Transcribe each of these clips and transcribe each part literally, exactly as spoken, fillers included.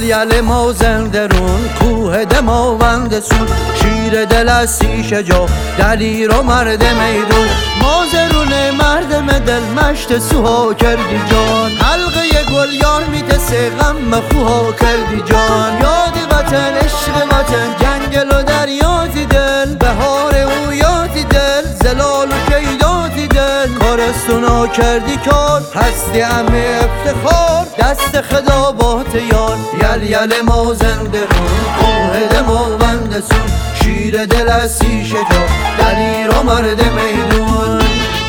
یل ما زندرون کوه دماوند سون شیر دل از سیشه جا دلیر و مرد میدون مازرون مرد دل مشت سوها کردی جان حلقه گل یار میتسه غم خوها کردی جان یاد وطن عشق وطن جنگل و دریاتی دل بهار او یادی دل زلال و کیداتی دل کارستونا کردی کار هستی همه افتخار دست خدا بات یار یل یل ما زنده رون کوه دماوند سون شیر دل از سیشه جا دلیر و مرد میدون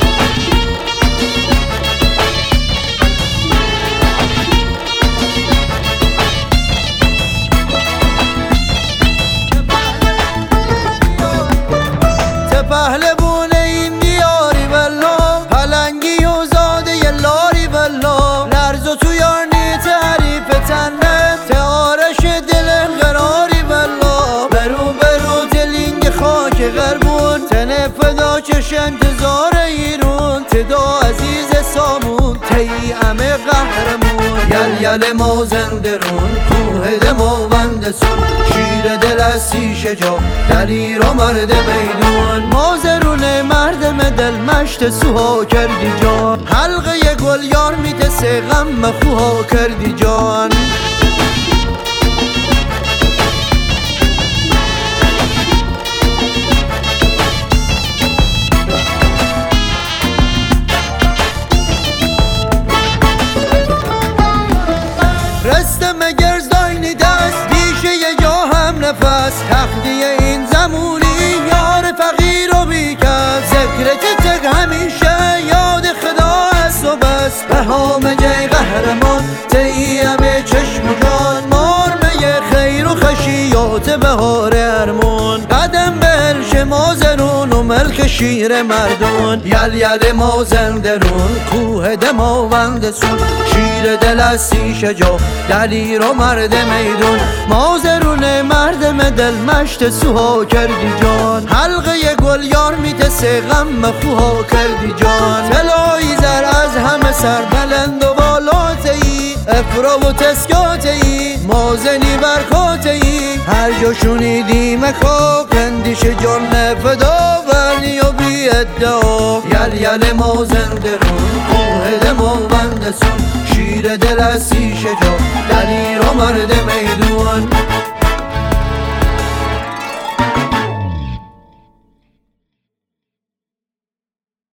پهلوون این دیاری بلا پلنگی و زاده ی لاری بلا لرز و تو یارنی تعریف تنت تعارش دل قراری بلا برو برو دلینگ خاک غربون تن فدا چش انتظار ایرون تدا عزیز سامون تی امه قهرمون یل یل ما زندرون کوه دماوند سون شیر دل از سیشه جا دلیر و مرد میدون مازرون مرد دل مشت سوها کردی جان حلقه گل یار میتسه غم خوها کردی جان رستم گرزداینی دست بیشه ی جا هم نفس تختی این زمونی یار فقیر و بیکس ذکرت تک همیشه یاد خدا است و بس بهام جای قهرمان تی همه چشم و جان مارمه خیر و خشیات بهار ارمون قدم برش مازرون و ملک شیر مردون یل یل ما زندرون کوه دماوند سون شیر دل از سیشه جا دلیر و مرد میدون مازرون مرد دل مشت سوها کردی جان حلقه گل یار میتسه غم خوها کردی جان طلایی زر از همه سر بلند و بالاتهی افرا و تسکاتهی مازنی برکاتهی هر جا شونیدی مکا کندیش جان نفدا ورنی و بی ادعا یل یل ما زندرون کوه دماوند سون شیر دل از سیشه جا دلیر و مرد